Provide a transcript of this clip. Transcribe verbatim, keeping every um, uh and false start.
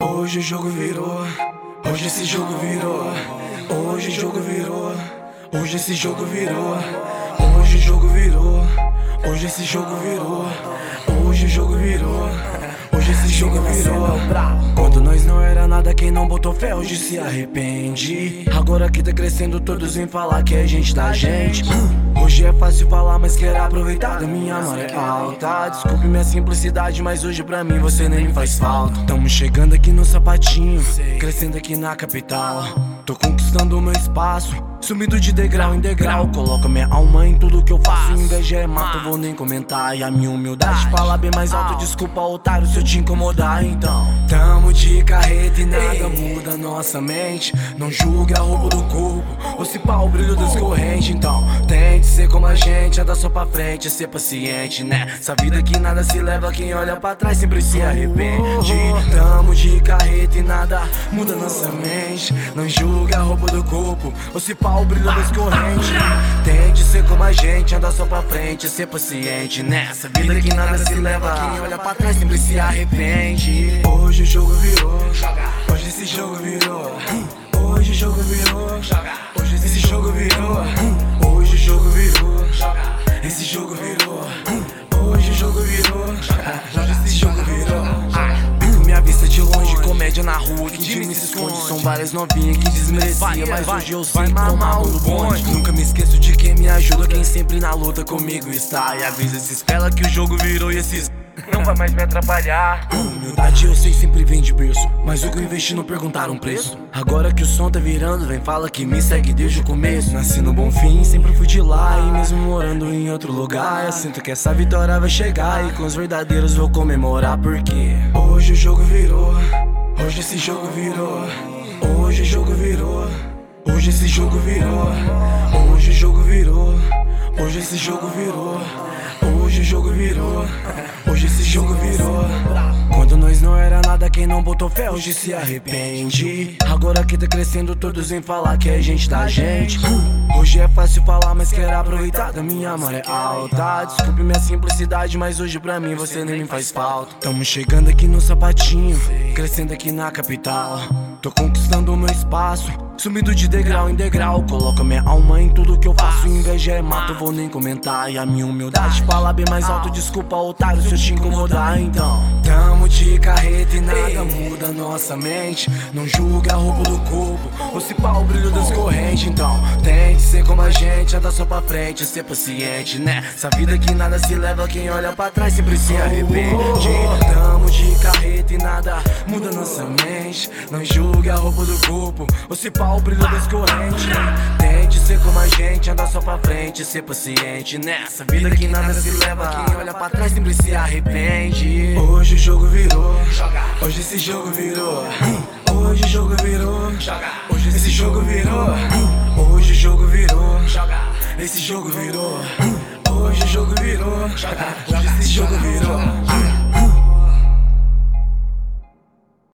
Hoje o jogo virou, hoje esse jogo virou. Hoje o jogo virou, hoje esse jogo virou. Hoje o jogo virou, hoje esse jogo virou. Hoje o jogo virou, hoje esse jogo virou. Quando nós não era nada, quem não botou fé hoje se arrepende. Agora que tá crescendo, todos vêm falar que é gente da gente. Hoje é fácil falar, mas quero aproveitar da minha maré alta. Desculpe minha simplicidade, mas hoje pra mim você nem me faz falta. Tamo chegando aqui no sapatinho, crescendo aqui na capital. Tô conquistando o meu espaço, sumindo de degrau em degrau. Coloco minha alma em tudo que eu faço. Inveja é mato, vou nem comentar. E a minha humildade fala bem mais alto. Desculpa, otário, se eu te incomodar. Então, tamo de carreta e nada muda nossa mente. Não julgue a roupa do corpo, ou se pá o brilho das correntes. Então, tente ser como a gente, anda só pra frente, ser paciente, né? Essa vida que nada se leva, quem olha pra trás sempre se arrepende. Tamo de carreta e nada muda nossa mente. Não julgue a roupa do corpo, ou se pá o brilho das correntes. Tente ser como a gente, anda só pra frente, ser paciente, né? Essa vida que nada se leva, quem olha pra trás sempre se arrepende. Hoje o jogo virou, hoje esse jogo virou. Hoje o jogo virou, hoje esse jogo virou. Hoje o jogo virou, esse jogo virou. Hoje o jogo virou, hoje esse jogo virou. Pico minha vista de longe, comédia na rua, que de mim se esconde. São várias novinhas que desmerecia, mas hoje eu sei mamar no bonde. Nunca me esqueço de quem me ajuda, quem sempre na luta comigo está. E avisa esses fela que o jogo virou e esses não vai mais me atrapalhar. Humildade eu sei sempre vem de berço, mas o que eu investi não perguntaram preço. Agora que o som tá virando, vem fala que me segue desde o começo. Nasci no Bom Fim, sempre fui de lá, e mesmo morando em outro lugar, eu sinto que essa vitória vai chegar, e com os verdadeiros vou comemorar. Porque hoje o jogo virou, hoje esse jogo virou. Hoje o jogo virou, hoje esse jogo virou. Hoje o jogo virou, hoje esse jogo virou. Hoje o jogo virou, hoje esse jogo virou. Quando nós não era nada, quem não botou fé hoje se arrepende. Agora que tá crescendo, todos vêm falar que é gente da gente. Hoje é fácil falar, mas quero aproveitar da minha maré alta. Desculpe minha simplicidade, mas hoje pra mim você nem me faz falta. Tamo chegando aqui no sapatinho, crescendo aqui na capital. Tô conquistando o meu espaço, sumindo de degrau em degrau. Coloco minha alma em tudo que eu faço. Inveja é mato, vou nem comentar. E a minha humildade fala bem mais alto. Desculpa, otário, se eu te incomodar. Então, tamo de carreta e nada muda nossa mente. Não julga a roupa do corpo, ou se pá o brilho das correntes. Então, tente ser como a gente, anda só pra frente, ser paciente, né? Essa vida que nada se leva, quem olha pra trás sempre se arrepende. Tamo de carreta e nada muda nossa mente. Não julga a roupa do corpo, ou se pá o brilho das correntes. Tente ser como a gente, anda só pra frente, ser paciente, né? Essa vida que nada se leva, quem olha pra trás sempre se arrepende. Hoje o jogo virou, hoje esse jogo virou. Hoje o jogo virou, hoje esse jogo virou. Hoje o jogo virou, esse jogo virou. Hoje o jogo virou, hoje esse jogo virou.